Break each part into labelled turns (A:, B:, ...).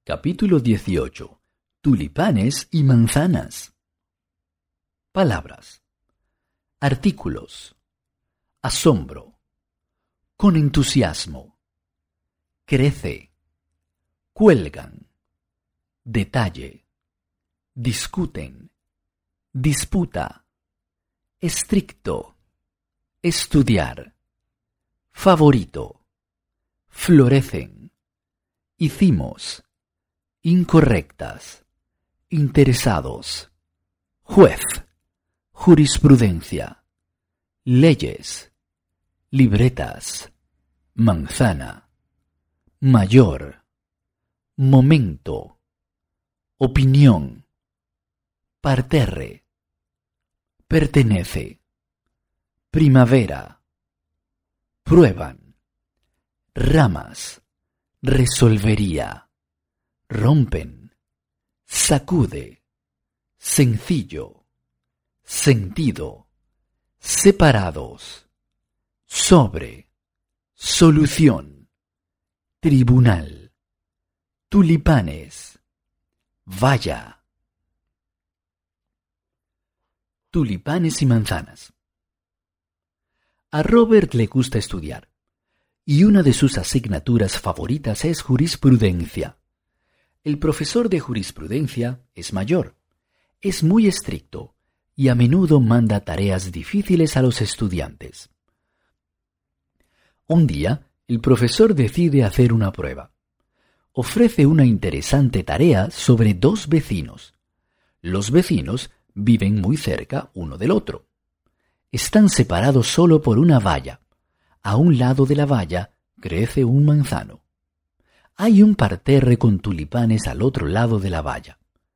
A: Capítulo 18. Tulipanes y manzanas. Palabras. Artículos. Asombro. Con entusiasmo. Crece. Cuelgan. Detalle. Discuten. Disputa. Estricto. Estudiar. Favorito. Florecen. Hicimos. Incorrectas. Interesados. Juez. Jurisprudencia. Leyes. Libretas. Manzana. Mayor. Momento. Opinión. Parterre. Pertenece. Primavera. Prueban. Ramas. Resolvería. Rompen. Sacude. Sencillo. Sentido. Separados. Sobre. Solución. Tribunal. Tulipanes. Valla. Tulipanes y manzanas. A Robert le gusta estudiar, y una de sus asignaturas favoritas es jurisprudencia. El profesor de jurisprudencia es mayor, es muy estricto y a menudo manda tareas difíciles a los estudiantes. Un día, el profesor decide hacer una prueba. Ofrece una interesante tarea sobre dos vecinos. Los vecinos viven muy cerca uno del otro. Están separados solo por una valla. A un lado de la valla crece un manzano. Hay un parterre con tulipanes al otro lado de la valla.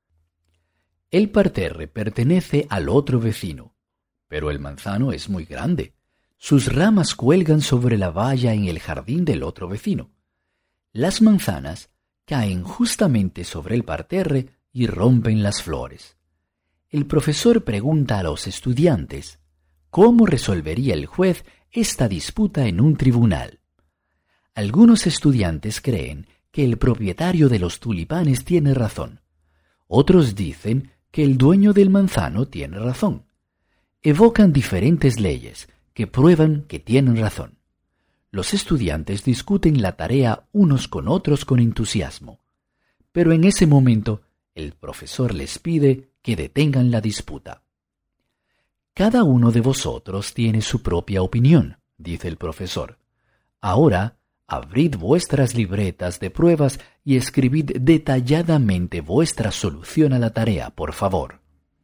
A: El parterre pertenece al otro vecino, pero el manzano es muy grande. Sus ramas cuelgan sobre la valla en el jardín del otro vecino. Las manzanas caen justamente sobre el parterre y rompen las flores. El profesor pregunta a los estudiantes cómo resolvería el juez esta disputa en un tribunal. Algunos estudiantes creen que el propietario de los tulipanes tiene razón. Otros dicen que el dueño del manzano tiene razón. Evocan diferentes leyes que prueban que tienen razón. Los estudiantes discuten la tarea unos con otros con entusiasmo. Pero en ese momento, el profesor les pide que detengan la disputa. Cada uno de vosotros tiene su propia opinión, dice el profesor. Ahora, abrid vuestras libretas de pruebas y escribid detalladamente vuestra solución a la tarea, por favor.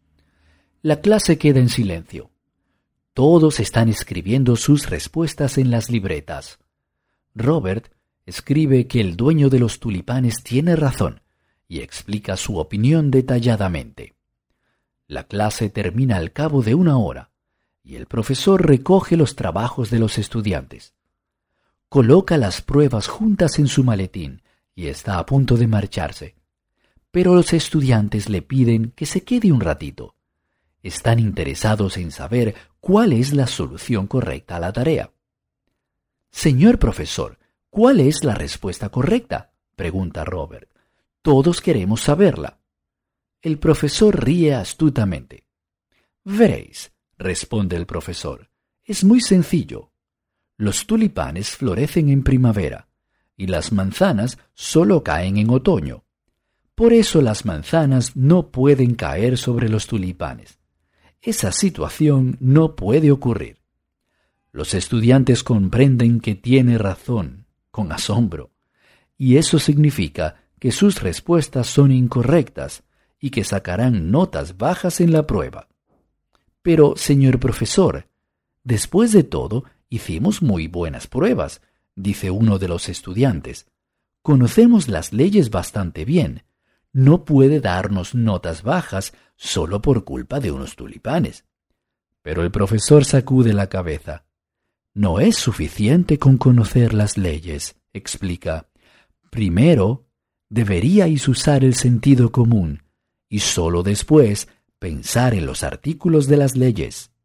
A: La clase queda en silencio. Todos están escribiendo sus respuestas en las libretas. Robert escribe que el dueño de los tulipanes tiene razón y explica su opinión detalladamente. La clase termina al cabo de una hora y el profesor recoge los trabajos de los estudiantes. Coloca las pruebas juntas en su maletín y está a punto de marcharse. Pero los estudiantes le piden que se quede un ratito. Están interesados en saber cuál es la solución correcta a la tarea. Señor profesor, ¿cuál es la respuesta correcta?, pregunta Robert. Todos queremos saberla. El profesor ríe astutamente. Veréis, responde el profesor, es muy sencillo. Los tulipanes florecen en primavera y las manzanas solo caen en otoño. Por eso las manzanas no pueden caer sobre los tulipanes. Esa situación no puede ocurrir. Los estudiantes comprenden que tiene razón, con asombro, y eso significa que sus respuestas son incorrectas y que sacarán notas bajas en la prueba. Pero, señor profesor, después de todo, hicimos muy buenas pruebas, dice uno de los estudiantes. Conocemos las leyes bastante bien. No puede darnos notas bajas solo por culpa de unos tulipanes. Pero el profesor sacude la cabeza. No es suficiente con conocer las leyes, explica. Primero, deberíais usar el sentido común y solo después pensar en los artículos de las leyes.